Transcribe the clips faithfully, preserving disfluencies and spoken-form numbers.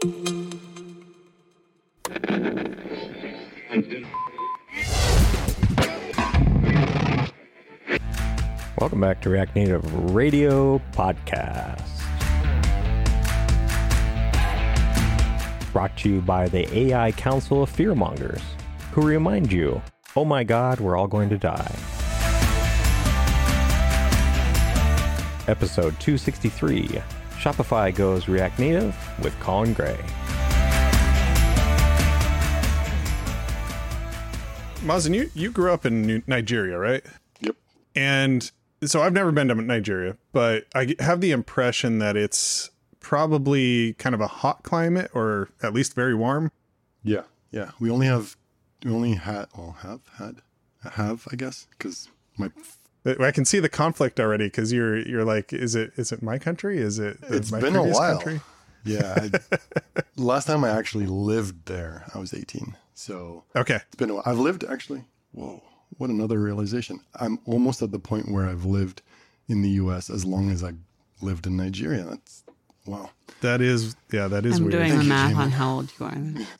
Welcome back to React Native Radio Podcast. Brought to you by the A I Council of Fearmongers, who remind you, oh my god, we're all going to die. Episode two sixty-three, Shopify goes React Native with Colin Gray. Mazen, you, you grew up in Nigeria, right? Yep. And so I've never been to Nigeria, but I have the impression that it's probably kind of a hot climate, or at least very warm. Yeah, yeah. We only have, we only had, well, have had, have I guess, because my. I can see the conflict already, because you're you're like, is it is it my country? Is it it's my been a while. Country? Yeah. I, last time I actually lived there, I was eighteen. So okay, it's been a while. I've lived actually. Whoa, what another realization! I'm almost at the point where I've lived in the U S as long as I lived in Nigeria. That's wow. That is, yeah, that is I'm weird. doing Thank the you, math Jamie. on how old you are.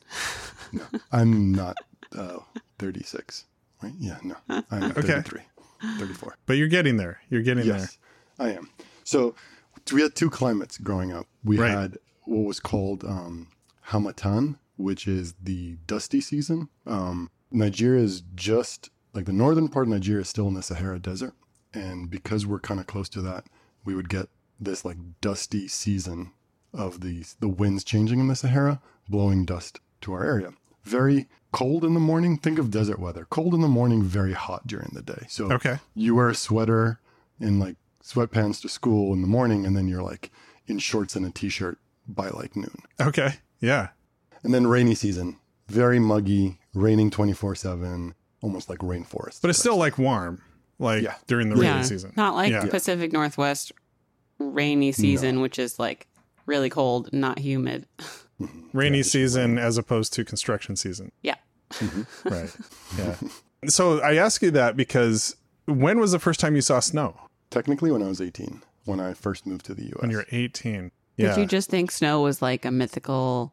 No, I'm not uh, thirty-six, right? Yeah, no, I'm thirty-three, thirty-four. But you're getting there. You're getting Yes, I am. So we had two climates growing up. We Right. had what was called um, Hamatan, which is the dusty season. Um, Nigeria is just like the northern part of Nigeria is still in the Sahara Desert. And because we're kind of close to that, we would get this like dusty season of the, the winds changing in the Sahara, blowing dust to our area. Very cold in the morning. Think of desert weather. Cold in the morning, very hot during the day. So Okay. you wear a sweater and like sweatpants to school in the morning, and then you're like in shorts and a t-shirt by like noon. there. Okay. Yeah. And then rainy season, very muggy, raining twenty-four seven, almost like rainforest. But it's still like warm, like Yeah. during the rainy Yeah, season. not like Yeah. Pacific Northwest rainy season, which is like really cold, not humid. Rainy Yeah, season as opposed to construction season. Yeah. Right. Yeah. So I ask you that because when was the first time you saw snow? Technically when I was eighteen, when I first moved to the U S. When you're eighteen. Yeah. Did you just think snow was like a mythical?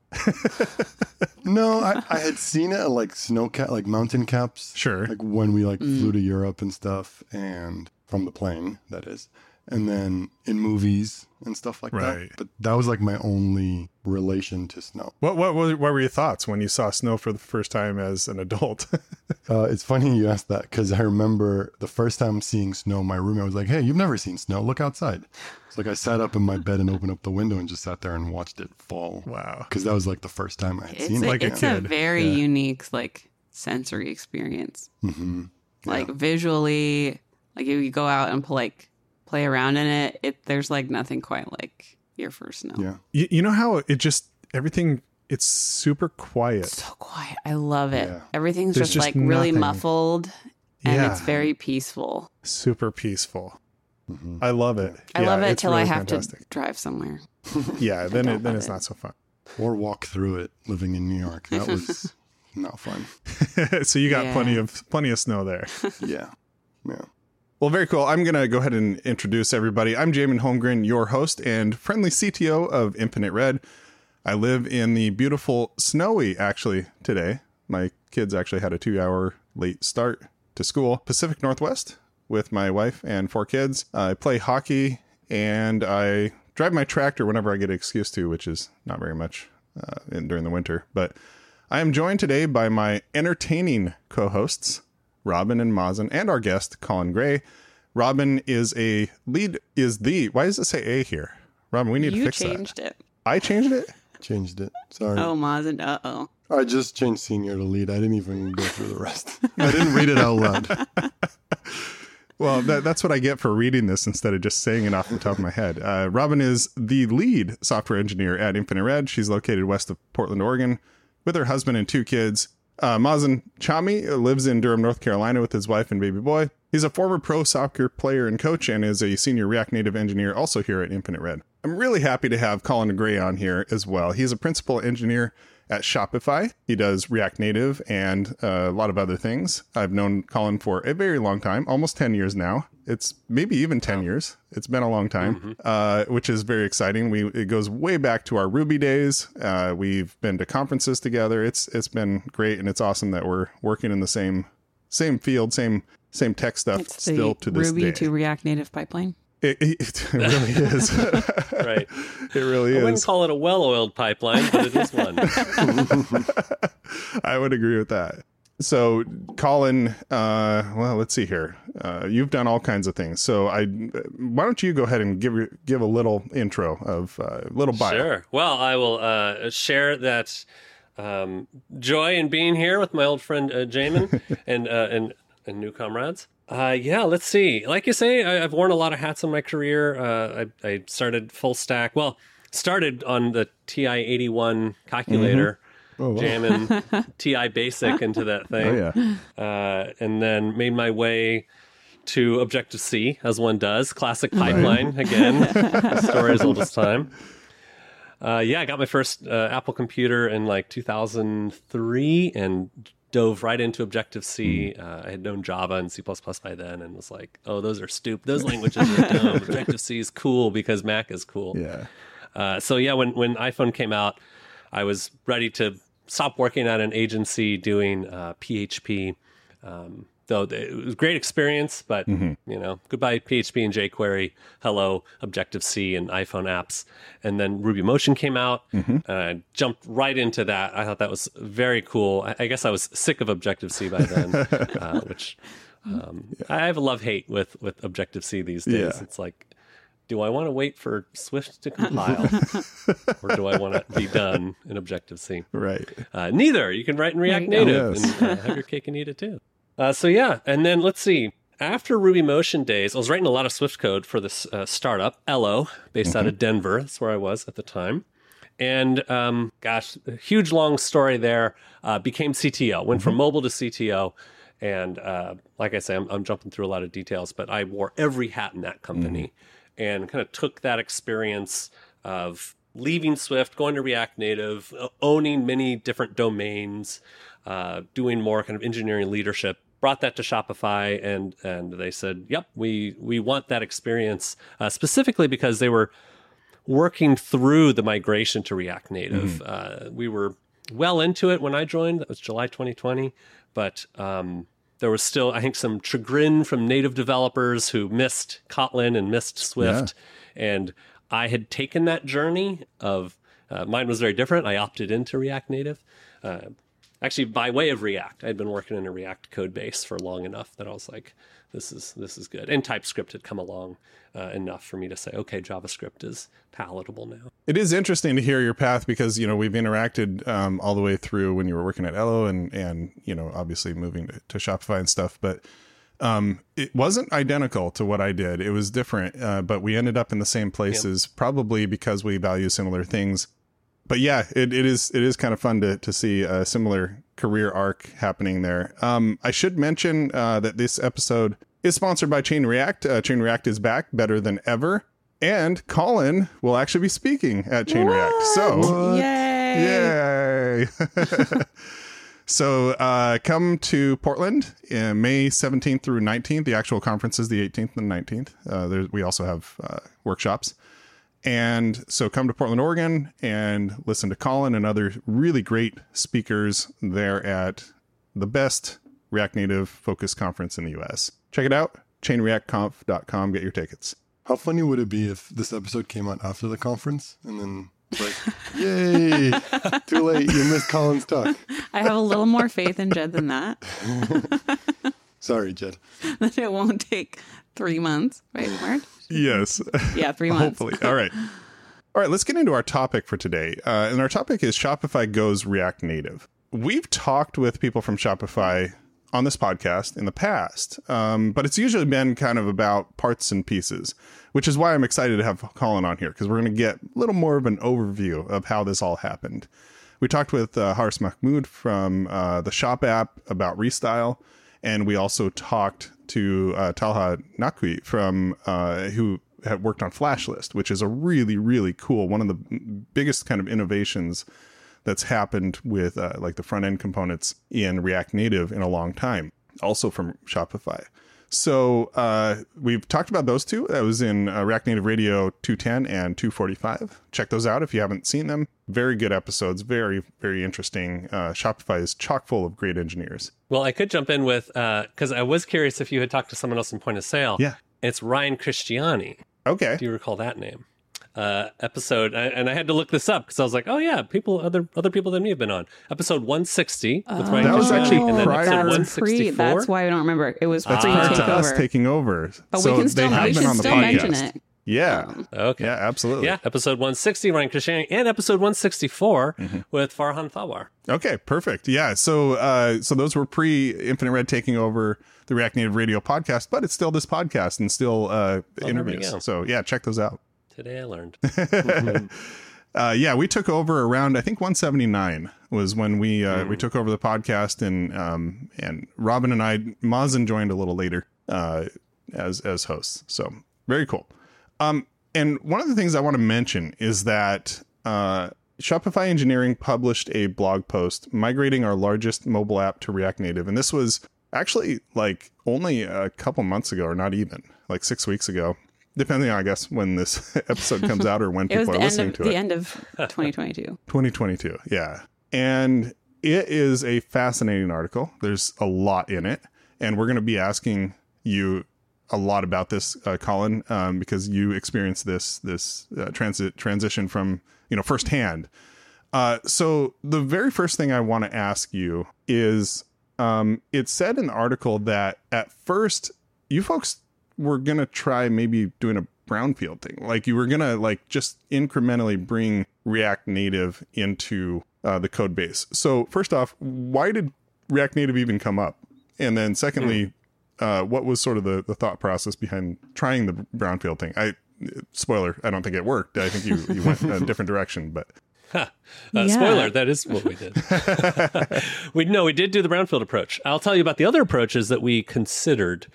No, I, I had seen it at like snow cap, like mountain caps. Sure. Like when we like Mm. flew to Europe and stuff, and from the plane, that is. And then in movies and stuff like Right. that. But that was like my only relation to snow. What, what what what were your thoughts when you saw snow for the first time as an adult? Uh, it's funny you asked that because I remember the first time seeing snow, my roommate was like, hey, you've never seen snow. Look outside. It's like I sat up in my bed and opened up the window and just sat there and watched it fall. Wow. Because that was like the first time I had It's, seen a, it. Like a it's a kid. very Yeah. unique like sensory experience. Mm-hmm. Like visually, like if you go out and like play around in it, it there's like nothing quite like your first snow. Yeah. You, you know how it just, everything, it's super quiet. It's so quiet. I love it. Yeah. Everything's There's just, just like really nothing. muffled, and Yeah. it's very peaceful. Super peaceful. Mm-hmm. I love it. I Yeah, love it it's till I really have fantastic. to drive somewhere. Yeah, then don't it, then love it's it. not so fun. Or walk through it living in New York. That was not fun. So you got Yeah. plenty of plenty of snow there. Yeah. Yeah. Well, very cool. I'm going to go ahead and introduce everybody. I'm Jamin Holmgren, your host and friendly C T O of Infinite Red. I live in the beautiful snowy, actually, today. My kids actually had a two-hour late start to school. Pacific Northwest with my wife and four kids. I play hockey, and I drive my tractor whenever I get an excuse to, which is not very much uh, in, during the winter. But I am joined today by my entertaining co-hosts, Robin and Mazen, and our guest, Colin Gray. Robin is a lead, is the, why does it say A here? Robin, we need You to fix changed that. it. I changed it? Changed it. Sorry. Oh, Mazen. Uh oh. I just changed senior to lead. I didn't even go through the rest. I didn't read it out loud. Well, that, that's what I get for reading this instead of just saying it off the top of my head. Uh, Robin is the lead software engineer at Infinite Red. She's located west of Portland, Oregon, with her husband and two kids. Uh, Mazen Chami lives in Durham, North Carolina with his wife and baby boy. He's a former pro soccer player and coach and is a senior React Native engineer also here at Infinite Red. I'm really happy to have Colin Gray on here as well. He's a principal engineer at Shopify. He does React Native and uh, a lot of other things. I've known Colin for a very long time, almost ten years now. It's maybe even ten wow. years. It's been a long time, mm-hmm. uh, which is very exciting. We it goes way back to our Ruby days. Uh, we've been to conferences together. It's it's been great, and it's awesome that we're working in the same same field, same same tech stuff it's still to this Ruby day. to React Native pipeline. It, it, it really is. Right. It really I is. I wouldn't call it a well-oiled pipeline, but it is one. I would agree with that. So, Colin, uh, well, let's see here. Uh, you've done all kinds of things. So, I why don't you go ahead and give give a little intro of a uh, little bio? Sure. Well, I will uh, share that um, joy in being here with my old friend uh, Jamin and, uh, and and new comrades. Uh, yeah, let's see. Like you say, I, I've worn a lot of hats in my career. Uh, I, I started full stack. Well, started on the T I eighty-one calculator. Mm-hmm. Oh, wow. Jamming T I Basic into that thing. Oh, yeah. Uh, and then made my way to Objective-C, as one does. Classic pipeline, right. Again. Story as old as time. Uh, yeah, I got my first uh, Apple computer in like two thousand three and dove right into Objective-C. Mm. Uh, I had known Java and C plus plus by then and was like, oh, those are stupid. Those languages are dumb. Objective-C is cool because Mac is cool. Yeah. Uh, so yeah, when, when iPhone came out, I was ready to stop working at an agency doing uh, P H P. Um, though it was a great experience, but mm-hmm. you know, goodbye P H P and jQuery, hello Objective-C and iPhone apps. And then RubyMotion came out. Mm-hmm. And I jumped right into that. I thought that was very cool. I, I guess I was sick of Objective-C by then, uh, which um, yeah. I have a love-hate with, with Objective-C these days. Yeah. It's like, do I want to wait for Swift to compile, or do I want to be done in Objective-C? Right. Uh, neither. You can write in React Native yes. and uh, have your cake and eat it too. Uh, so yeah, and then let's see. After RubyMotion days, I was writing a lot of Swift code for this uh, startup, Ello, based mm-hmm. out of Denver. That's where I was at the time. And um, gosh, a huge long story there. Uh, became C T O. Went mm-hmm. from mobile to C T O. And uh, like I say, I'm, I'm jumping through a lot of details, but I wore every hat in that company. Mm-hmm. And kind of took that experience of leaving Swift, going to React Native, owning many different domains, uh, doing more kind of engineering leadership, brought that to Shopify, and and they said, yep, we we want that experience, uh, specifically because they were working through the migration to React Native. Mm-hmm. Uh, we were well into it when I joined. That was July twenty twenty, but um there was still, I think, some chagrin from native developers who missed Kotlin and missed Swift. Yeah. And I had taken that journey of, uh, mine was very different. I opted into React Native. Uh, actually, by way of React. I had been working in a React code base for long enough that I was like, this is this is good. And TypeScript had come along uh, enough for me to say, okay, JavaScript is palatable now. It is interesting to hear your path because, you know, we've interacted um, all the way through when you were working at Ello and, and you know, obviously moving to, to Shopify and stuff. But um, it wasn't identical to what I did. It was different, uh, but we ended up in the same places, yep. probably because we value similar things. But yeah, it, it is it is kind of fun to, to see a similar career arc happening there. Um, I should mention uh, that this episode is sponsored by Chain React. Uh, Chain React is back better than ever. And Colin will actually be speaking at Chain what? React. So, what? Yay! Yay! So uh, come to Portland in May seventeenth through nineteenth. The actual conference is the eighteenth and nineteenth. Uh, there, we also have uh, workshops. And so come to Portland, Oregon, and listen to Colin and other really great speakers there at the best React Native focused conference in the U S. Check it out, chain react conf dot com. Get your tickets. How funny would it be if this episode came out after the conference and then like, yay, too late, you missed Colin's talk. I have a little more faith in Jed than that. Sorry, Jed. That it won't take three months. Wait, March? Yes. Yeah, three months. Hopefully. All right. All right, let's get into our topic for today. Uh, and our topic is Shopify Goes React Native. We've talked with people from Shopify on this podcast in the past, um, but it's usually been kind of about parts and pieces, which is why I'm excited to have Colin on here, because we're going to get a little more of an overview of how this all happened. We talked with uh, Haris Mahmoud from uh, the Shop app about Restyle, and we also talked to uh, Talha Naqvi from uh, who had worked on Flashlist, which is a really, really cool, one of the biggest kind of innovations that's happened with uh, like the front end components in React Native in a long time, also from Shopify. So uh, we've talked about those two. That was in uh, React Native Radio two ten and two forty-five. Check those out if you haven't seen them. Very good episodes. Very, very interesting. Uh, Shopify is chock full of great engineers. Well, I could jump in with, because uh, I was curious if you had talked to someone else in Point of Sale. Yeah. It's Ryan Christiani. Okay. Do you recall that name? Uh, episode, and I had to look this up because I was like, oh yeah, people, other other people than me have been on. Episode one sixty with Ryan That was Christiani, actually and then prior- episode That's one pre. sixty-four. That's why I don't remember. It was That's pre prior to us takeover. taking over. But so we can still, they have we been should on the still podcast. mention it. Yeah. Um, Okay. Yeah, absolutely. Yeah, episode one sixty, Ryan Christiani, and episode one sixty-four Mm-hmm. with Farhan Thawar. Okay, perfect. Yeah, so uh, so those were pre Infinite Red taking over the React Native Radio podcast, but it's still this podcast and still uh, we interviews. go. So yeah, check those out. Today I learned. Uh, yeah, we took over around I think one seventy-nine was when we uh, Mm. we took over the podcast, and um, and Robin and I, Mazen joined a little later uh, as as hosts. So very cool. Um, and one of the things I want to mention is that uh, Shopify Engineering published a blog post migrating our largest mobile app to React Native, and this was actually like only a couple months ago, or not even like six weeks ago. Depending on, I guess, when this episode comes out or when It was people the are end listening of to the it. end of twenty twenty-two. twenty twenty-two, yeah. And it is a fascinating article. There's a lot in it. And we're going to be asking you a lot about this, uh, Colin, um, because you experienced this this uh, transit transition from, you know, firsthand. Uh, so the very first thing I want to ask you is, um, it said in the article that at first you folks were going to try maybe doing a brownfield thing. Like you were going to like just incrementally bring React Native into uh, the code base. So first off, why did React Native even come up? And then secondly, mm. uh, what was sort of the, the thought process behind trying the brownfield thing? I spoiler, I don't think it worked. I think you, you went a different direction, but Huh. Uh, Yeah. Spoiler, that is what we did. we no, we did do the brownfield approach. I'll tell you about the other approaches that we considered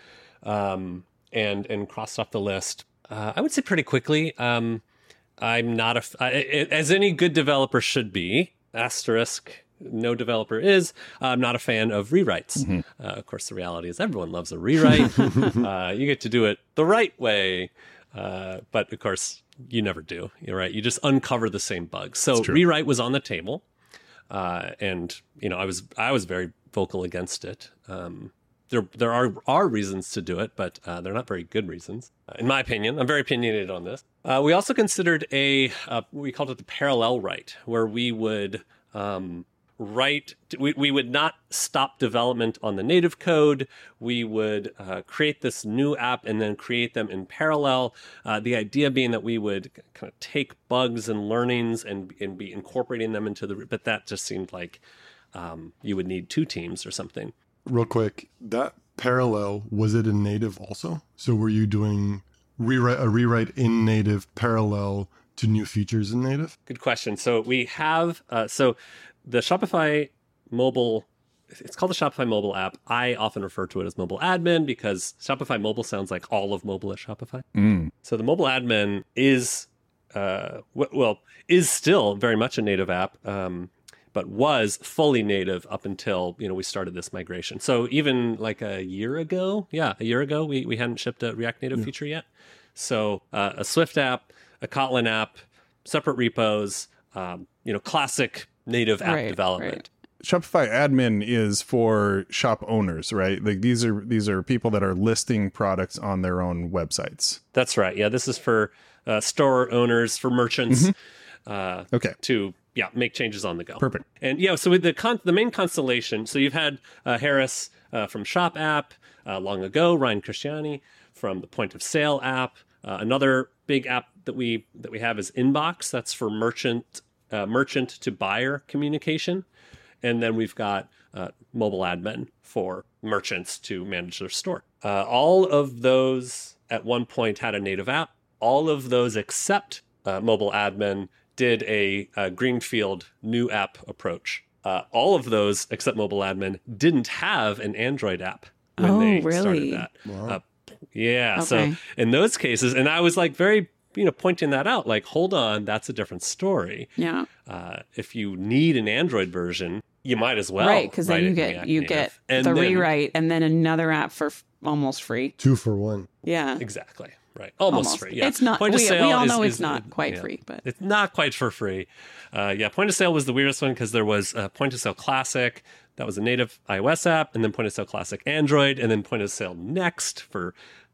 um, and and crossed off the list. Uh, I would say pretty quickly. Um, I'm not a, I, as any good developer should be, asterisk, no developer is, I'm not a fan of rewrites. Mm-hmm. Uh, of course, the reality is everyone loves a rewrite. uh, you get to do it the right way. Uh, but of course, you never do. You're right. You just uncover the same bugs. So rewrite was on the table. Uh, and, you know, I was I was very vocal against it. Um, there there are, are reasons to do it, but uh, they're not very good reasons, uh, in my opinion. I'm very opinionated on this. Uh, we also considered a, uh, we called it the parallel write, where we would um, write, we, we would not stop development on the native code. We would uh, create this new app and then create them in parallel. Uh, the idea being that we would kind of take bugs and learnings and, and be incorporating them into the, but that just seemed like um, you would need two teams or something. Real quick, that parallel, was it in native also? So were you doing rewrite a rewrite in native parallel to new features in native? Good question. So we have, uh, so the Shopify mobile, it's called the Shopify mobile app. I often refer to it as mobile admin because Shopify mobile sounds like all of mobile at Shopify. Mm. So the mobile admin is, uh, w- well, is still very much a native app. Um, but was fully native up until, you know, we started this migration. So even like a year ago, yeah, a year ago, we, we hadn't shipped a React Native yeah. feature yet. So uh, a Swift app, a Kotlin app, separate repos, um, you know, classic native app right, development. Right. Shopify admin is for shop owners, right? Like these are these are people that are listing products on their own websites. That's right. Yeah, this is for uh, store owners, for merchants. Mm-hmm. Uh, okay. To yeah, make changes on the go. Perfect. And yeah, so with the con- the main constellation, so you've had uh, Harris uh, from Shop app uh, long ago, Ryan Christiani from the Point of Sale app. Uh, another big app that we that we have is Inbox. That's for merchant uh, merchant to buyer communication. And then we've got uh, mobile admin for merchants to manage their store. Uh, all of those at one point had a native app. All of those except uh, mobile admin did a, a greenfield new app approach. Uh, all of those except mobile admin didn't have an Android app when oh, they really? started that. Wow. Uh, yeah. Okay. So in those cases, and I was like very, you know, pointing that out, like, hold on, that's a different story. Yeah. Uh, if you need an Android version, You might as well. Right, because then write you it in get React you Native. get And the then- rewrite and then another app for f- almost free. Two for one. Yeah. Exactly. Right. Almost, Almost. free. Yeah. It's not- Point of we- sale we all is- know it's is- not quite yeah. free, but- It's not quite for free. Uh, yeah. Point of sale was the weirdest one because there was uh, Point of Sale Classic. That was a native iOS app, and then Point of Sale Classic Android, and then Point of Sale Next for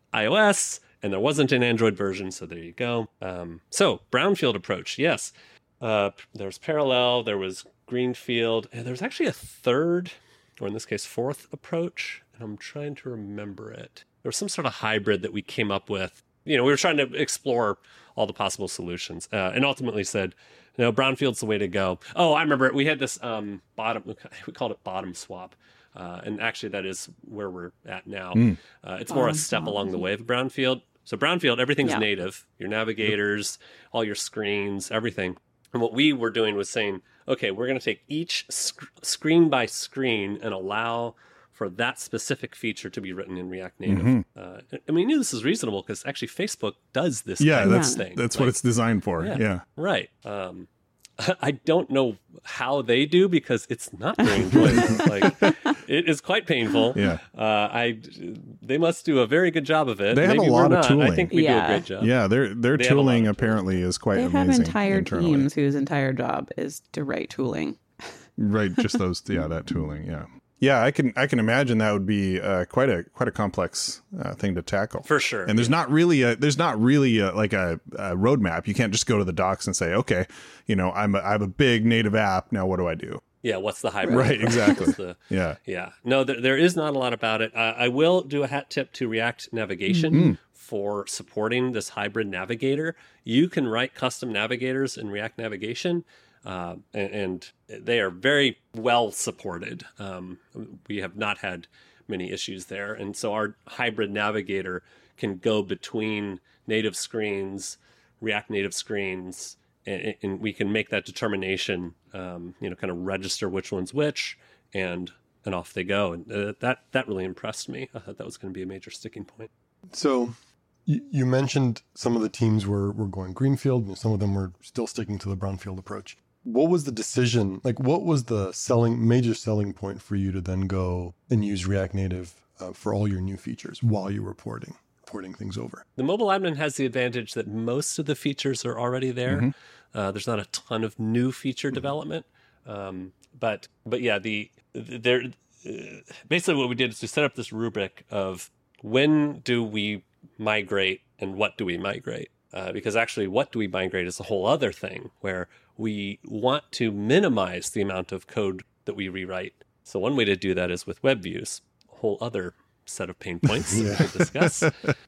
iOS. And there wasn't an Android version, so there you go. Um, so brownfield approach, yes. Uh, there was parallel. There was greenfield. And there was actually a third, or in this case, fourth approach. And I'm trying to remember it. There was some sort of hybrid that we came up with. You know, we were trying to explore all the possible solutions, uh, and ultimately said, no, brownfield's the way to go. Oh, I remember it. We had this um, bottom, we called it bottom swap. Uh, and actually, that is where we're at now. Mm. Uh, it's more a Bottom step swap. along the way of brownfield. So brownfield, everything's Yeah. native. Your navigators, all your screens, everything. And what we were doing was saying, okay, we're going to take each sc- screen by screen and allow for that specific feature to be written in React Native. Mm-hmm. Uh, and we knew this was reasonable because actually Facebook does this Yeah, kind that's of thing. that's Like, what it's designed for. yeah. Yeah. Right. Um, I don't know how they do because it's not very enjoyable. Like, it is quite painful. Yeah. Uh, I they must do a very good job of it. They have Maybe a lot we're of not. tooling. I think we do Yeah. a great job. Yeah, their their They have a lot tooling of apparently is quite They have amazing. entire internally. teams whose entire job is to write tooling. Right, just those yeah, that tooling, yeah. Yeah, I can I can imagine that would be uh, quite a quite a complex uh, thing to tackle. For sure. And there's not really a there's not really a, like a, a roadmap. You can't just go to the docs and say, okay, you know, I'm a, I have a big native app. Now what do I do? Yeah, what's the hybrid? Right, approach? exactly. What's the- Yeah. yeah. No, there, there is not a lot about it. Uh, I will do a hat tip to React Navigation Mm-hmm. for supporting this hybrid navigator. You can write custom navigators in React Navigation, uh, and, and they are very well supported. Um, we have not had many issues there. And so our hybrid navigator can go between native screens, React Native screens, and, and we can make that determination, um, you know, kind of register which one's which, and and off they go. And uh, that that really impressed me. I thought that was going to be a major sticking point. So you, you mentioned some of the teams were, were going greenfield and some of them were still sticking to the brownfield approach. What was the decision? Like, what was the selling major selling point for you to then go and use React Native uh, for all your new features while you were porting, porting things over? The mobile admin has the advantage that most of the features are already there. Mm-hmm. Uh, there's not a ton of new feature Mm-hmm. development, um, but but yeah, the there uh, basically what we did is we set up this rubric of when do we migrate and what do we migrate. Uh, because actually, what do we migrate is a whole other thing where we want to minimize the amount of code that we rewrite. So one way to do that is with web views, a whole other set of pain points that we'll discuss.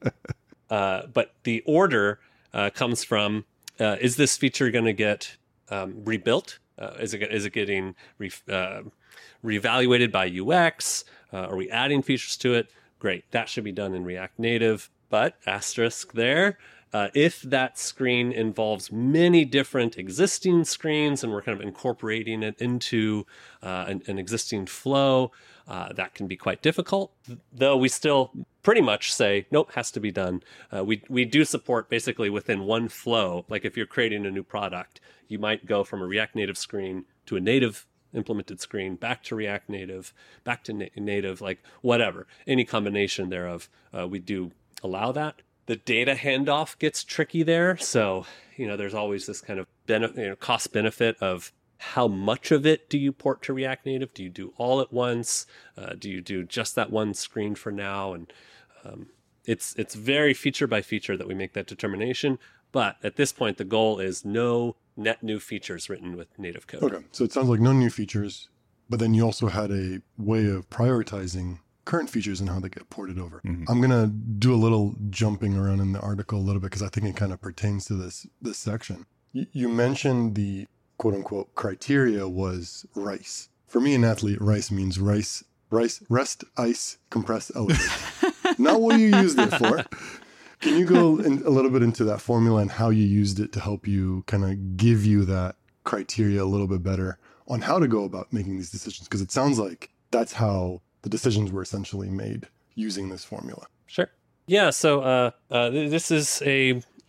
Uh, but the order uh, comes from, uh, is this feature going to get um, rebuilt? Uh, is it is it getting re- uh, reevaluated by U X? Uh, are we adding features to it? Great. That should be done in React Native. But asterisk there. Uh, if that screen involves many different existing screens and we're kind of incorporating it into uh, an, an existing flow, uh, that can be quite difficult. Though we still pretty much say, nope, has to be done. Uh, we, we do support basically within one flow. Like if you're creating a new product, you might go from a React Native screen to a native implemented screen, back to React Native, back to na- native, like whatever. Any combination thereof, uh, we do allow that. The data handoff gets tricky there. So, you know, there's always this kind of benefit, you know, cost benefit of how much of it do you port to React Native? Do you do all at once? Uh, do you do just that one screen for now? And um, it's it's very feature by feature that we make that determination. But at this point, the goal is no net new features written with native code. Okay. So it sounds like no new features, but then you also had a way of prioritizing current features and how they get ported over. Mm-hmm. I'm going to do a little jumping around in the article a little bit because I think it kind of pertains to this this section. You, you mentioned the quote unquote criteria was RICE. For me, an athlete, RICE means rice, rice, rest, ice, compress, elevate. Not what you used it for. Can you go in, a little bit into that formula and how you used it to help you kind of give you that criteria a little bit better on how to go about making these decisions? Because it sounds like that's how the decisions were essentially made using this formula. Sure. Yeah. So uh, uh, th- this is a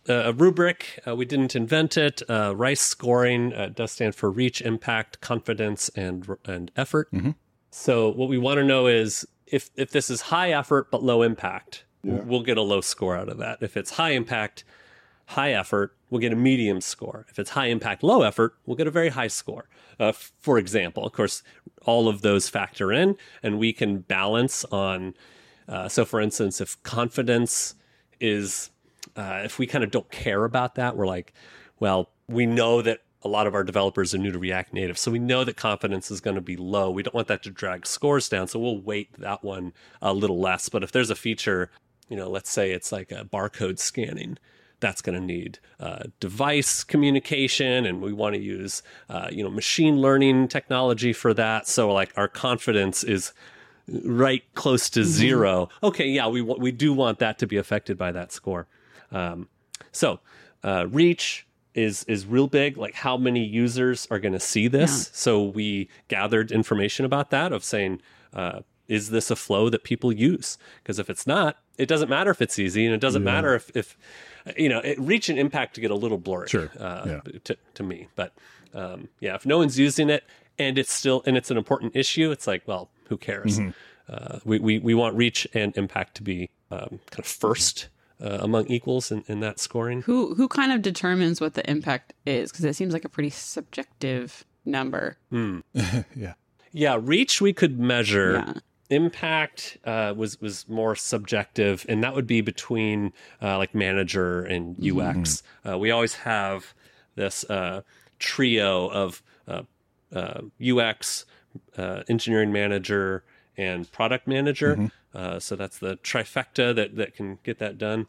a rubric. Uh, we didn't invent it. Uh, RICE scoring uh, does stand for reach, impact, confidence, and and effort. Mm-hmm. So what we want to know is if if this is high effort but low impact, Yeah. we'll get a low score out of that. If it's high impact, high effort, we'll get a medium score. If it's high impact, low effort, we'll get a very high score. Uh, f- for example, of course, all of those factor in, and we can balance on. Uh, so, for instance, if confidence is, uh, if we kind of don't care about that, we're like, well, we know that a lot of our developers are new to React Native, so we know that confidence is going to be low. We don't want that to drag scores down, so we'll weight that one a little less. But if there's a feature, you know, let's say it's like a barcode scanning, that's going to need uh, device communication, and we want to use, uh, you know, machine learning technology for that. So, like, our confidence is right close to zero. Okay, yeah, we w- we do want that to be affected by that score. Um, so, uh, reach is is real big. Like, how many users are going to see this? Yeah. So we gathered information about that of saying, uh, is this a flow that people use? Because if it's not, it doesn't matter if it's easy, and it doesn't Yeah. matter if if you know, it, reach and impact to get a little blurry. Sure. Uh, Yeah. to to me, but um, yeah, if no one's using it and it's still and it's an important issue, it's like, well, who cares? Mm-hmm. Uh, we, we we want reach and impact to be um, kind of first uh, among equals in, in that scoring. Who who kind of determines what the impact is? Because it seems like a pretty subjective number. Yeah. Yeah, reach we could measure. Yeah. Impact uh, was was more subjective, and that would be between uh, like manager and U X. Uh, we always have this uh, trio of uh, uh, U X, uh, engineering manager, and product manager. Uh, so that's the trifecta that that can get that done.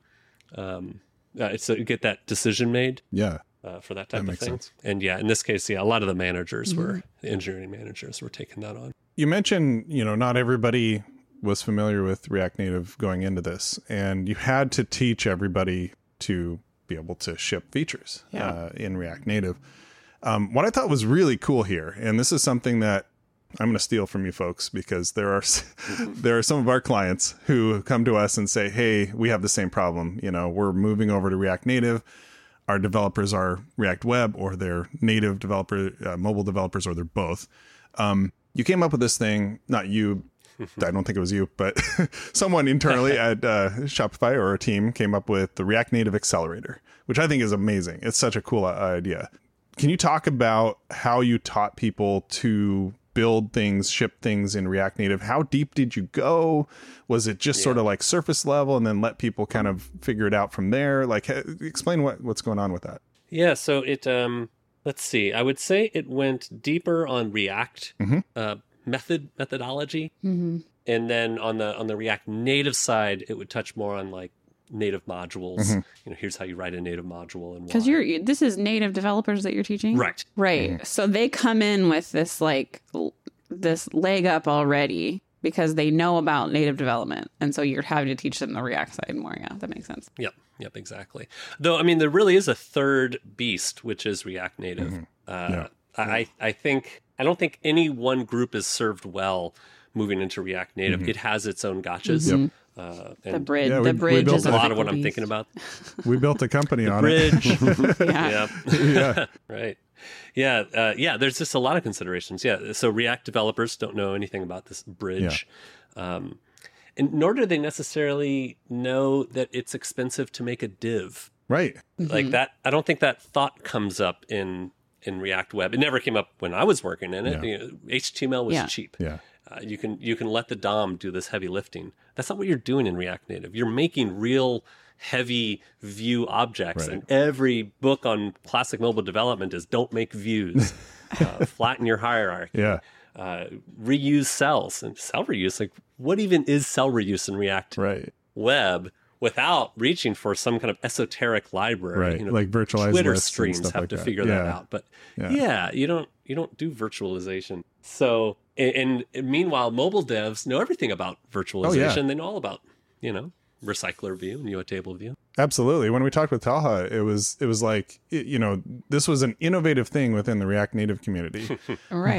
Um, uh, so get that decision made. Yeah. Uh, for that type That of makes thing. sense. And yeah, in this case, yeah, a lot of the managers were the engineering managers were taking that on. You mentioned, you know, not everybody was familiar with React Native going into this, and you had to teach everybody to be able to ship features Yeah. uh, in React Native. Um, what I thought was really cool here, and this is something that I'm going to steal from you folks, because there are there are some of our clients who come to us and say, "Hey, we have the same problem. You know, we're moving over to React Native. Our developers are React Web, or they're native developer, uh, mobile developers, or they're both." Um, you came up with this thing, not you. I don't think it was you, but someone internally at uh, Shopify or a team came up with the React Native Accelerator, which I think is amazing. It's such a cool uh, idea. Can you talk about how you taught people to build things, ship things in React Native? How deep did you go? Was it just Yeah. sort of like surface level and then let people kind of figure it out from there? Like, ha- explain what, what's going on with that. Yeah, so it um let's see. I would say it went deeper on React Mhm. uh, method methodology, Mm-hmm. and then on the on the React Native side, it would touch more on like native modules. Mhm. You know, here's how you write a native module and Because why. you're this is native developers that you're teaching, right. Right. So they come in with this like l- this leg up already because they know about native development, and so you're having to teach them the React side more. Yeah, that makes sense. Yep, yep, exactly. Though, I mean, there really is a third beast, which is React Native. Uh, Yeah. I, I think, I don't think any one group is served well moving into React Native. It has its own gotchas. Mhm. Uh, The and bridge, Yeah, we- the we bridge built is a lot of fickle what I'm beast. thinking about. We built a company on Bridge. it. Yeah. Yep. Yeah. Right. Yeah. Uh, yeah. There's just a lot of considerations. Yeah. So React developers don't know anything about this bridge. Um, and nor do they necessarily know that it's expensive to make a div. Right. Like that. I don't think that thought comes up in, in React Web. It never came up when I was working in it. Yeah. You know, H T M L was Yeah. cheap. Yeah. Uh, you can you can let the D O M do this heavy lifting. That's not what you're doing in React Native. You're making real heavy view objects, Right. and every book on classic mobile development is don't make views, uh, flatten your hierarchy, Yeah. uh, reuse cells and cell reuse. Like, what even is cell reuse in React Right. Web without reaching for some kind of esoteric library? Right. You know, Like virtualized Twitter lists and streams stuff have like to that. figure that Yeah. out, but Yeah. yeah. you don't you don't do virtualization. So and, and meanwhile, mobile devs know everything about virtualization. Oh, yeah. They know all about you know recycler view and U A table view. Absolutely. When we talked with Talha, it was it was like it- you know, this was an innovative thing within the React Native community. Right. But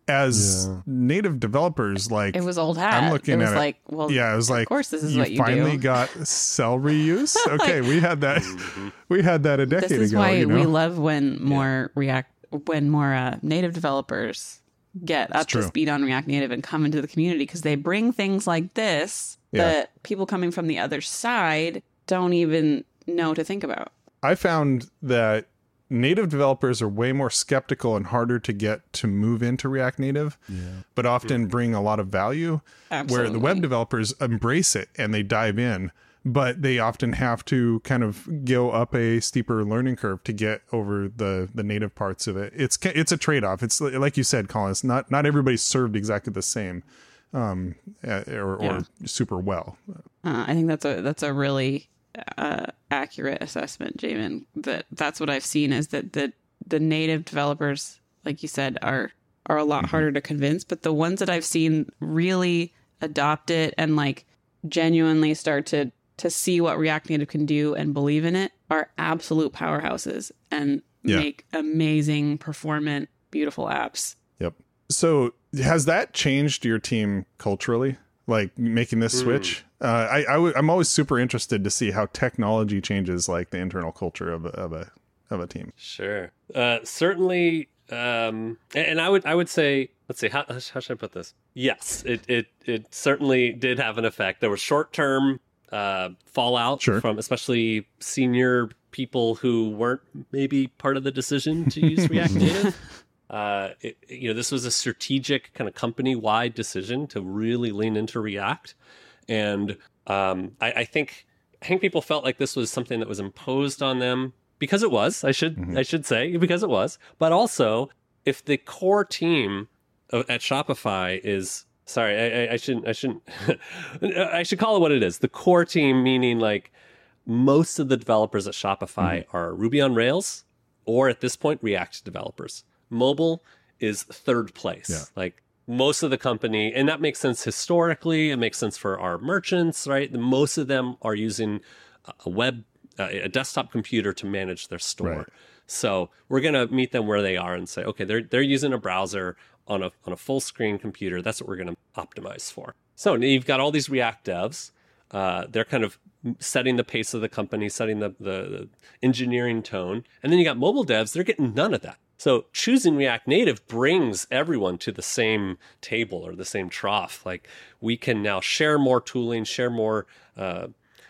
as Yeah. native developers, like It was old hat. I'm looking it was at like, it. well, Yeah, it was of like, course this is you what you finally do. got cell reuse. Okay, we had that. We had that a decade This is ago. why you know? we love when more React, when more uh, native developers get up to true. speed on React Native and come into the community, because they bring things like this Yeah. that people coming from the other side don't even know to think about. I found that native developers are way more skeptical and harder to get to move into React Native, Yeah. but often bring a lot of value. Where the web Absolutely. developers embrace it and they dive in, but they often have to kind of go up a steeper learning curve to get over the the native parts of it. It's it's a trade off. It's like you said, Colin. It's not not everybody's served exactly the same, um, uh, or, Yeah. or super well. Uh, I think that's a that's a really uh, accurate assessment, Jamin. That that's what I've seen is that the the native developers, like you said, are are a lot harder to convince. But the ones that I've seen really adopt it and like genuinely start to to see what React Native can do and believe in it are absolute powerhouses and Yeah. make amazing, performant, beautiful apps. Yep. So has that changed your team culturally? Like making this switch? Uh, I, I w- I'm always super interested to see how technology changes like the internal culture of a, of a, of a team. Sure. Uh, certainly. Um, and, and I would, I would say, let's see, how, how should I put this? Yes, it, it, it certainly did have an effect. There was short-term uh, fallout Sure. from especially senior people who weren't maybe part of the decision to use React Native. Uh, it, you know, this was a strategic kind of company-wide decision to really lean into React. And um, I, I think I think people felt like this was something that was imposed on them because it was. I should Mhm. I should say because it was. But also, if the core team of, at Shopify is sorry, I, I, I shouldn't I shouldn't I should call it what it is. The core team meaning like most of the developers at Shopify are Ruby on Rails or at this point React developers. Mobile is third place. Yeah. Like most of the company, and that makes sense historically. It makes sense for our merchants, right? Most of them are using a web, uh, a desktop computer to manage their store. Right. So we're gonna meet them where they are and say, okay, they're they're using a browser on a on a full screen computer. That's what we're gonna optimize for. So now you've got all these React devs. Uh, they're kind of setting the pace of the company, setting the, the the engineering tone, and then you got mobile devs. They're getting none of that. So choosing React Native brings everyone to the same table or the same trough. Like we can now share more tooling, share more uh,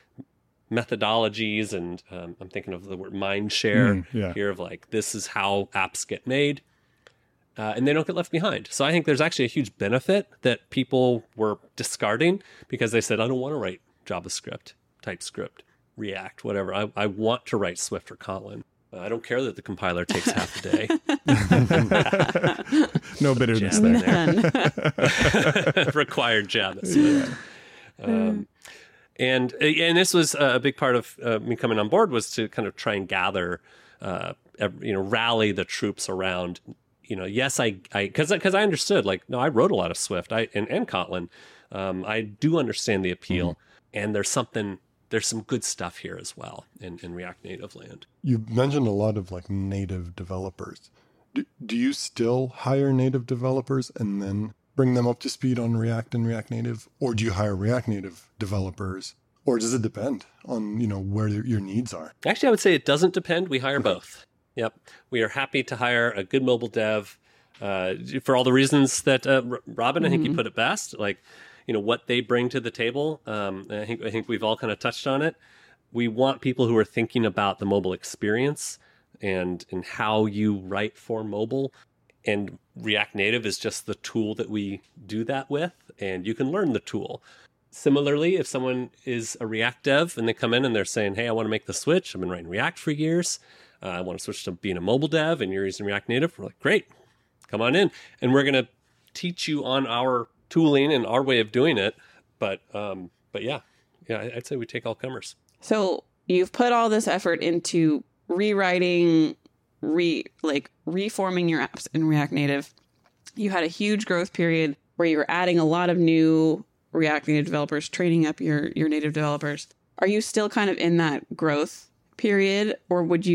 methodologies, and um, I'm thinking of the word mind share Mm, yeah. here of like, this is how apps get made. Uh, and they don't get left behind. So I think there's actually a huge benefit that people were discarding because they said, I don't want to write JavaScript, TypeScript, React, whatever. I, I want to write Swift or Kotlin. I don't care that the compiler takes half a day. No bitterness Jam in there. there. Required JavaScript. Um, and and this was a big part of uh, me coming on board was to kind of try and gather, uh, ev- you know, rally the troops around. You know, yes, I, I, because because I understood, like, no, I wrote a lot of Swift, I and, and Kotlin. Um, I do understand the appeal, and there's something. There's some good stuff here as well in, in React Native land. You mentioned a lot of like native developers. Do, do you still hire native developers and then bring them up to speed on React and React Native? Or do you hire React Native developers? Or does it depend on, you know, where your needs are? Actually, I would say it doesn't depend. We hire both. Yep. We are happy to hire a good mobile dev uh, for all the reasons that uh, R- Robin, I think you put it best. Like, you know, what they bring to the table. Um, I think I think we've all kind of touched on it. We want people who are thinking about the mobile experience and and how you write for mobile. And React Native is just the tool that we do that with, and you can learn the tool. Similarly, if someone is a React dev and they come in and they're saying, hey, I want to make the switch. I've been writing React for years. Uh, I want to switch to being a mobile dev, and you're using React Native. We're like, great, come on in. And we're going to teach you on our tooling and our way of doing it. But um, but yeah, yeah, I'd say we take all comers. So you've put all this effort into rewriting, re like reforming your apps in React Native. You had a huge growth period where you were adding a lot of new React Native developers, training up your your native developers. Are you still kind of in that growth period, or would you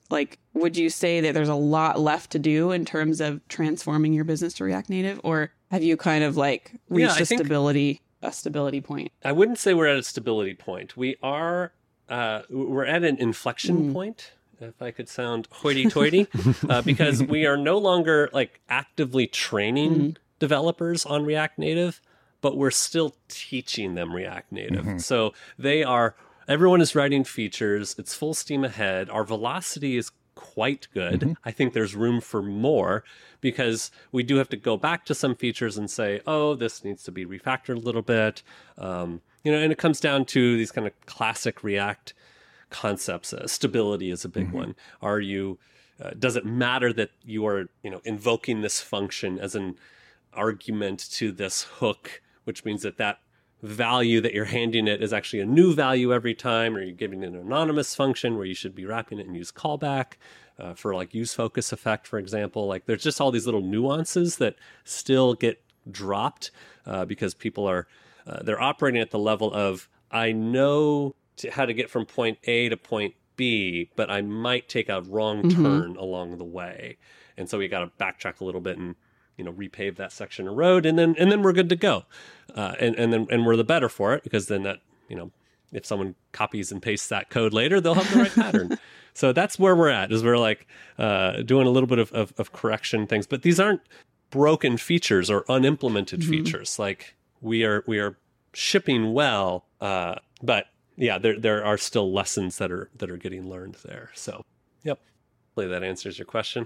like, would you say that there's a lot left to do in terms of transforming your business to React Native, or have you kind of like reached Yeah, a stability a stability point? I wouldn't say we're at a stability point. We are uh, we're at an inflection Mm. point, if I could sound hoity-toity, uh, because we are no longer like actively training Mm. developers on React Native, but we're still teaching them React Native. Mhm. So they are. Everyone is writing features. It's full steam ahead. Our velocity is quite good. Mhm. I think there's room for more because we do have to go back to some features and say, oh, this needs to be refactored a little bit. Um, you know, and it comes down to these kind of classic React concepts. Uh, stability is a big Mhm. one. Are you, uh, does it matter that you are, you know, invoking this function as an argument to this hook, which means that that value that you're handing it is actually a new value every time, or you're giving it an anonymous function where you should be wrapping it in use callback uh, for like use focus effect, for example. Like there's just all these little nuances that still get dropped uh, because people are, uh, they're operating at the level of, I know to, how to get from point A to point B, but I might take a wrong Mhm. turn along the way. And so we got to backtrack a little bit and, you know, repave that section of road, and then and then we're good to go, uh, and and then and we're the better for it, because then that, you know, if someone copies and pastes that code later, they'll have the right pattern. So that's where we're at, is we're like uh, doing a little bit of, of of correction things, but these aren't broken features or unimplemented Mhm. features. Like we are we are shipping well, uh, but yeah, there there are still lessons that are that are getting learned there. So yep, hopefully that answers your question.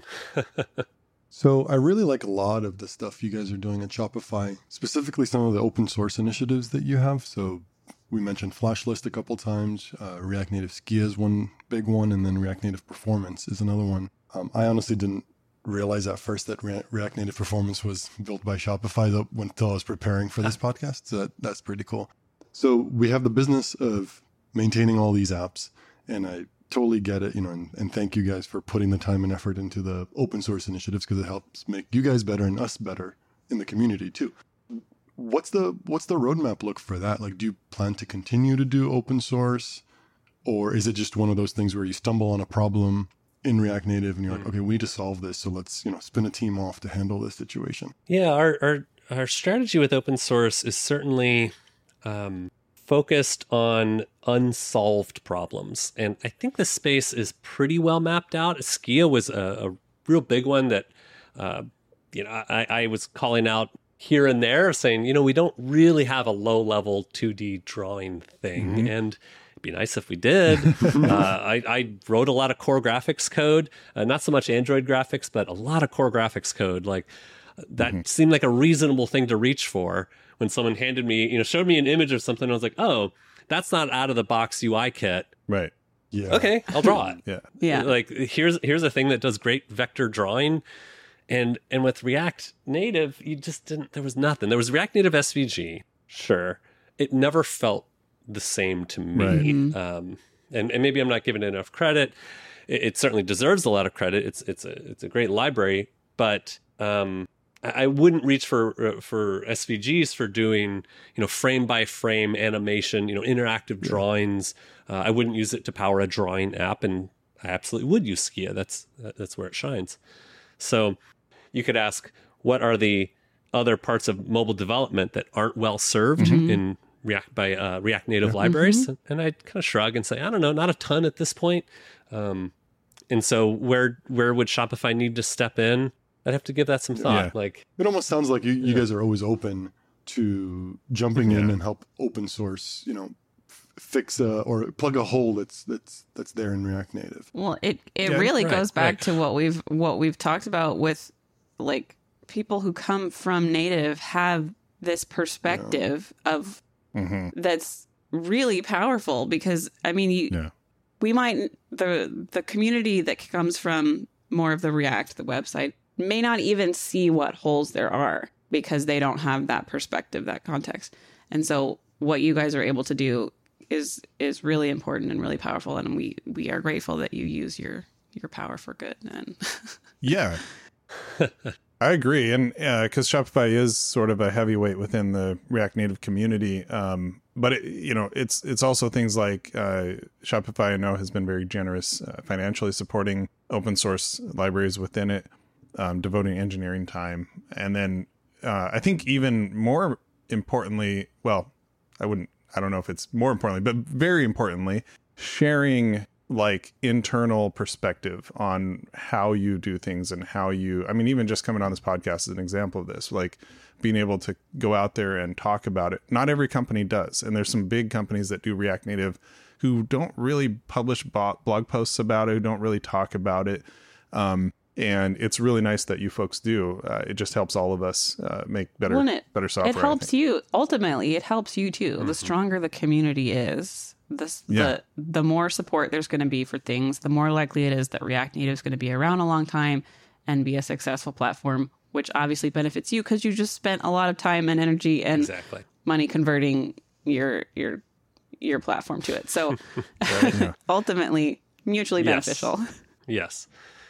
So I really like a lot of the stuff you guys are doing at Shopify, specifically some of the open source initiatives that you have. So we mentioned Flashlist a couple times, uh, React Native Skia is one big one, and then React Native Performance is another one. Um, I honestly didn't realize at first that Re- React Native Performance was built by Shopify though, until I was preparing for this podcast. So that, that's pretty cool. So we have the business of maintaining all these apps, and I totally get it, you know, and, and thank you guys for putting the time and effort into the open source initiatives, because it helps make you guys better and us better in the community too. What's the what's the roadmap look for that? Like, do you plan to continue to do open source, or is it just one of those things where you stumble on a problem in React Native and you're like, okay, we need to solve this, so let's, you know, spin a team off to handle this situation? Yeah, our our our strategy with open source is certainly um, focused on unsolved problems, and I think the space is pretty well mapped out. Skia was a, a real big one that uh, you know I, I was calling out here and there, saying, you know, we don't really have a low level two D drawing thing, Mhm. and it'd be nice if we did. uh, I, I wrote a lot of core graphics code, uh, not so much Android graphics, but a lot of core graphics code. Like that Mhm. seemed like a reasonable thing to reach for when someone handed me, you know, showed me an image of something. And I was like, oh, that's not out of the box U I kit. Right. Yeah. Okay, I'll draw it. Yeah. Yeah. Like here's here's a thing that does great vector drawing. And and with React Native, you just didn't, there was nothing. There was React Native S V G, sure. It never felt the same to me. Right. Mhm. Um, and, and maybe I'm not giving it enough credit. It, it certainly deserves a lot of credit. It's it's a it's a great library, but um, I, I wouldn't reach for uh, for S V Gs for doing, you know, frame by frame animation, you know, interactive drawings. Uh, I wouldn't use it to power a drawing app, and I absolutely would use Skia. That's that's where it shines. So you could ask, what are the other parts of mobile development that aren't well served Mhm. in React by uh, React Native Yeah. libraries? And I'd kind of shrug and say, I don't know, not a ton at this point. Um, and so where where would Shopify need to step in? I'd have to give that some thought. Yeah. Like, It almost sounds like you, you Yeah. guys are always open to jumping in Yeah. and help open source, you know, f- fix a, or plug a hole that's that's that's there in React Native. Well, it it Yeah, really right, goes back right. to what we've what we've talked about with like people who come from native have this perspective of hmm that's really powerful, because I mean you, Yeah. we might the the community that comes from more of the React, the website, may not even see what holes there are because they don't have that perspective, that context. And so what you guys are able to do is is really important and really powerful, and we we are grateful that you use your your power for good. And Yeah. I agree. And because uh, Shopify is sort of a heavyweight within the React Native community. Um, but, it, you know, it's it's also things like uh, Shopify, I know, has been very generous uh, financially supporting open source libraries within it, um, devoting engineering time. And then uh, I think even more importantly, well, I wouldn't, I don't know if it's more importantly, but very importantly, sharing like internal perspective on how you do things and how you, I mean, even just coming on this podcast is an example of this, like being able to go out there and talk about it. Not every company does. And there's some big companies that do React Native who don't really publish blog posts about it, who don't really talk about it. Um, and it's really nice that you folks do. Uh, it just helps all of us uh, make better, well, it, better software. It helps you. Ultimately, it helps you too. Mm-hmm. The stronger the community is, the, yeah. the the more support there's going to be for things, the more likely it is that React Native is going to be around a long time and be a successful platform, which obviously benefits you because you just spent a lot of time and energy and exactly. money converting your your your platform to it. So right, yeah. ultimately, mutually yes. beneficial. Yes.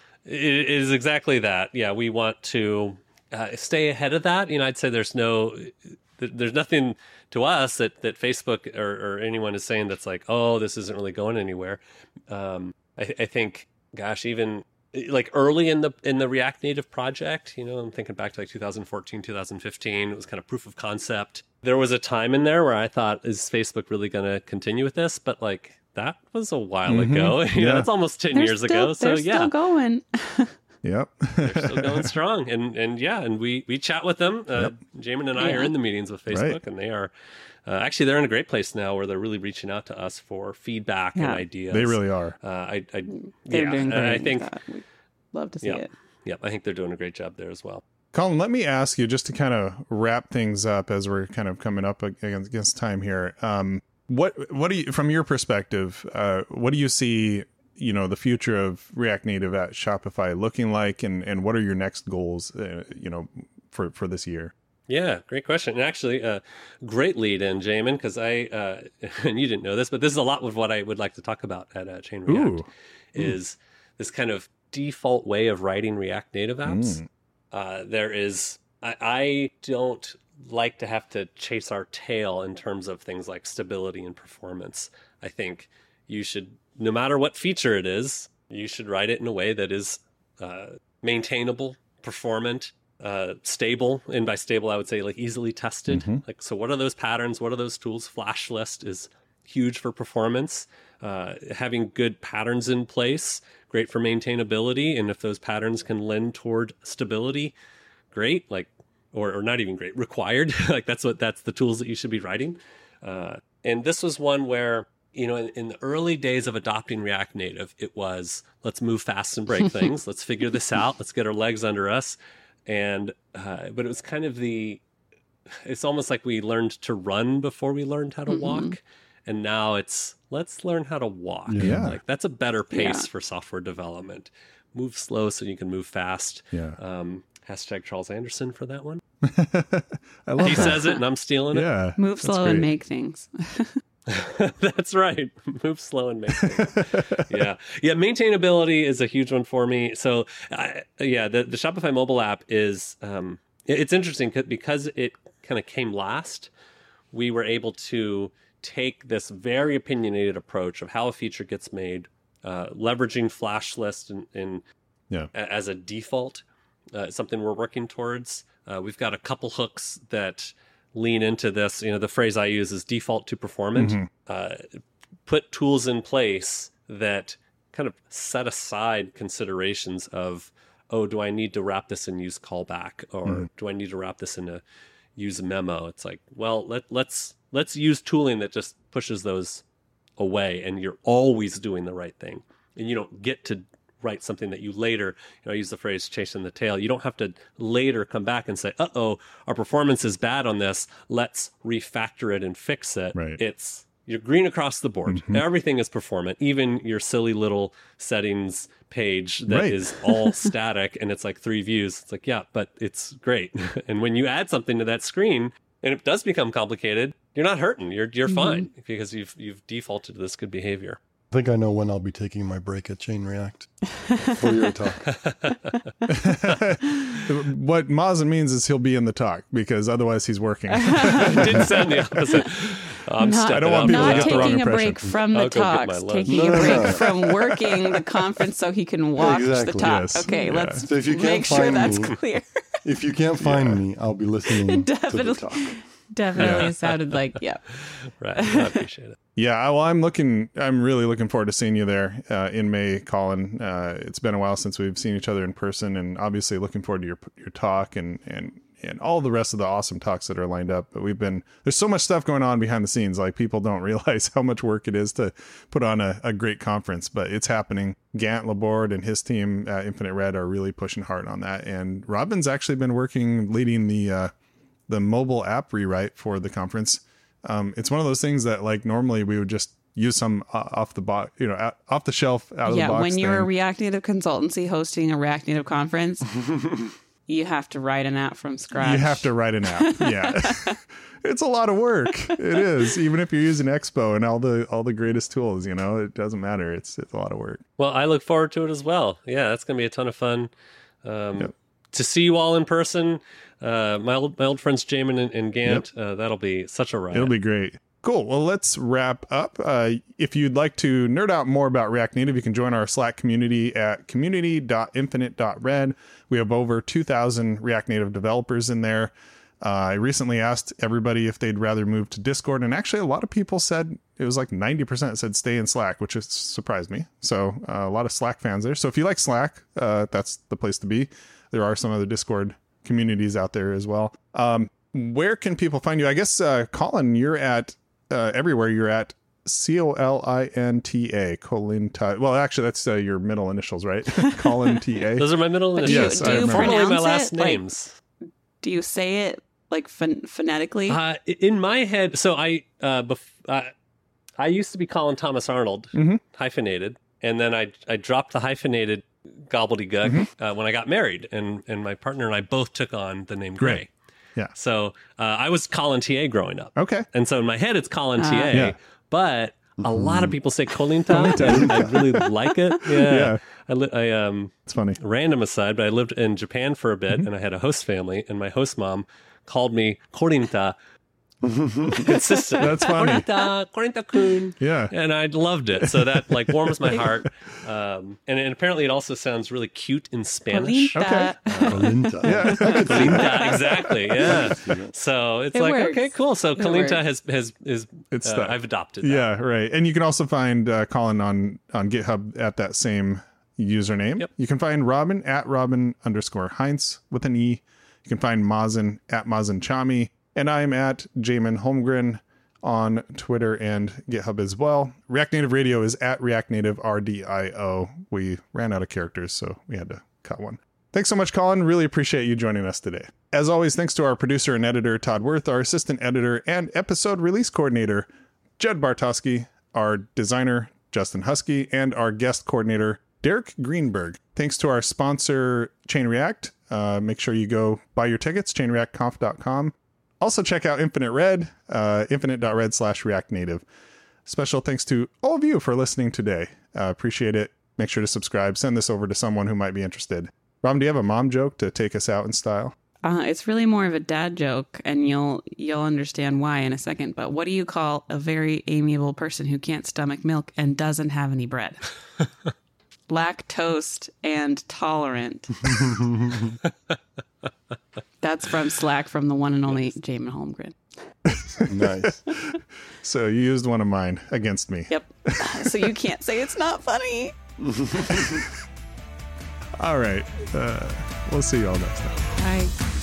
It is exactly that. Yeah, we want to uh, stay ahead of that. You know, I'd say there's no, there's nothing to us that, that Facebook or, or anyone is saying that's like, oh, this isn't really going anywhere. Um, I, I think, gosh, even like early in the in the React Native project, you know, I'm thinking back to like two thousand fourteen, two thousand fifteen. It was kind of proof of concept. There was a time in there where I thought, is Facebook really going to continue with this? But like, that was a while mm-hmm. ago. You yeah. know, that's almost ten they're years still, ago. So they're yeah, still going. Yep. They're still going strong. And and yeah, and we, we chat with them. Uh, yep. Jamin and I yeah. are in the meetings with Facebook, right. and they are uh, actually they're in a great place now where they're really reaching out to us for feedback yeah. and ideas. They really are. Uh, I, I they're yeah, doing great. I think We'd love to see yep, it. Yep, I think they're doing a great job there as well. Colin, let me ask you just to kind of wrap things up as we're kind of coming up against, against time here. Um, what what do you, from your perspective, uh, what do you see, you know, the future of React Native at Shopify looking like, and, and what are your next goals, uh, you know, for, for this year? Yeah, great question. And actually, uh, great lead in, Jamin, because I, uh, and you didn't know this, but this is a lot of what I would like to talk about at uh, Chain React, Ooh. is Ooh. this kind of default way of writing React Native apps. Mm. Uh, there is, I, I don't like to have to chase our tail in terms of things like stability and performance. I think you should, no matter what feature it is, you should write it in a way that is uh, maintainable, performant, uh, stable. And by stable, I would say like easily tested. Mm-hmm. Like, so what are those patterns? What are those tools? Flash list is huge for performance. Uh, having good patterns in place, great for maintainability. And if those patterns can lend toward stability, great. Like, or, or not even great, required. Like that's what, that's the tools that you should be writing. Uh, and this was one where, you know, in, in the early days of adopting React Native, it was, let's move fast and break things. Let's figure this out. Let's get our legs under us. And, uh, but it was kind of the, it's almost like we learned to run before we learned how to mm-hmm. walk. And now it's, let's learn how to walk. Yeah. Like that's a better pace yeah. for software development. Move slow so you can move fast. Yeah. Um, hashtag Charles Anderson for that one. I love he that. says it and I'm stealing it. Yeah. Move slow and make things. That's right. Move slow and make things. yeah. Yeah. Maintainability is a huge one for me. So I, yeah, the, the Shopify mobile app is, um, it, it's interesting because it kind of came last. We were able to take this very opinionated approach of how a feature gets made, uh, leveraging flash list in, in yeah. a, as a default, uh, something we're working towards. Uh, we've got a couple hooks that lean into this. You know, the phrase I use is default to performant. Mm-hmm. Uh, put tools in place that kind of set aside considerations of, oh, do I need to wrap this in use callback, or mm-hmm. do I need to wrap this in a use memo? It's like, well, let let's let's use tooling that just pushes those away, and you're always doing the right thing, and you don't get to write something that you later, you know, I use the phrase chasing the tail. You don't have to later come back and say, uh-oh, our performance is bad on this. Let's refactor it and fix it. Right. It's, you're green across the board. Mm-hmm. Everything is performant, even your silly little settings page that right. is all static and it's like three views. It's like, yeah, but it's great. And when you add something to that screen and it does become complicated, you're not hurting. You're you're mm-hmm. fine because you've you've defaulted to this good behavior. think I know when I'll be taking my break at Chain React for your talk. What Mazen means is he'll be in the talk because otherwise he's working. It didn't sound the opposite. I'm Not- I don't want people to Not get the wrong taking a impression. break from the I'll go get my talks, lunch. taking No, a no, break no. from working the conference so he can watch the Exactly, talk. yes. Okay, Yeah. let's So if you can't make sure find that's me- clear. If you can't find me, I'll be listening to the Definitely. talk. Definitely Yeah. sounded like, yeah. Right. I appreciate it. Yeah, well, I'm looking. I'm really looking forward to seeing you there uh, in May, Colin. Uh, it's been a while since we've seen each other in person, and obviously looking forward to your your talk and and and all the rest of the awesome talks that are lined up. But we've been there's so much stuff going on behind the scenes. Like people don't realize how much work it is to put on a, a great conference, but it's happening. Gant Laborde and his team at Infinite Red are really pushing hard on that, and Robin's actually been working leading the uh, the mobile app rewrite for the conference. Um, it's one of those things that like normally we would just use some uh, off the box, you know, out, off the shelf, out of Yeah, the box. when you're a thing. React Native consultancy hosting a React Native conference, you have to write an app from scratch. You have to write an app. Yeah. It's a lot of work. It is. Even if you're using Expo and all the all the greatest tools, you know, it doesn't matter. It's it's a lot of work. Well, I look forward to it as well. Yeah, that's going to be a ton of fun. Um, Yep. To see you all in person, uh, my old my old friends Jamin and, and Gant, uh, that'll be such a ride. It'll be great. Cool. Well, let's wrap up. Uh, if you'd like to nerd out more about React Native, you can join our Slack community at community dot infinite dot red. We have over two thousand React Native developers in there. Uh, I recently asked everybody if they'd rather move to Discord, and actually a lot of people said, it was like ninety percent said stay in Slack, which has surprised me. So uh, a lot of Slack fans there. So if you like Slack, uh, that's the place to be. There are some other Discord communities out there as well. Um, where can people find you? I guess, uh, Colin, you're at uh, everywhere. You're at C O L I N T A, Colinta. Well, actually, that's uh, your middle initials, right? Colin T A. Those are my middle But do you, initials. Yes, do I you remember. Formerly pronounce my last it? Like, names. do you say it like pho- phonetically? Uh, in my head, so I uh, bef- uh, I used to be Colin Thomas Arnold, Mhm. hyphenated, and then I I dropped the hyphenated gobbledygook Mm-hmm. uh, when I got married, and and my partner and I both took on the name Gray. Great. Yeah. So uh, I was Colin T A growing up, Okay. and so in my head it's Colin T A, Yeah. but a lot of people say Colinta, and I really like it. Yeah. Yeah. I, li- I um It's funny. random aside, but I lived in Japan for a bit, Mm-hmm. and I had a host family, and my host mom called me Corinta. Consistent. That's funny. Corinta, Corinta-kun. Yeah. And I loved it. So that like warms my heart. Um, and, and apparently it also sounds really cute in Spanish. Colinta. Colinta. Yeah. Colinta, exactly. Yeah. So it's It like, works. okay, cool. So It Colinta works. has, has, is, It's uh, stuck. I've adopted that. Yeah, right. And you can also find uh, Colin on, on GitHub at that same username. Yep. You can find Robin at Robin underscore Heinz with an E. You can find Mazen at Mazen Chami. And I'm at Jamin Holmgren on Twitter and GitHub as well. React Native Radio is at React Native R D I O. We ran out of characters, so we had to cut one. Thanks so much, Colin. Really appreciate you joining us today. As always, thanks to our producer and editor, Todd Worth, our assistant editor and episode release coordinator, Jed Bartosky, our designer, Justin Husky, and our guest coordinator, Derek Greenberg. Thanks to our sponsor, Chain React. Uh, make sure you go buy your tickets, chain react conf dot com. Also check out Infinite Red, uh, infinite dot red slash React Native. Special thanks to all of you for listening today. Uh, appreciate it. Make sure to subscribe. Send this over to someone who might be interested. Rob, do you have a mom joke to take us out in style? Uh, it's really more of a dad joke, and you'll you'll understand why in a second. But what do you call a very amiable person who can't stomach milk and doesn't have any bread? Lactose and tolerant. That's from Slack from the one and only Jamin Holmgren. Nice. So you used one of mine against me. Yep. So you can't say it's not funny. All right. Uh, we'll see you all next time. Bye.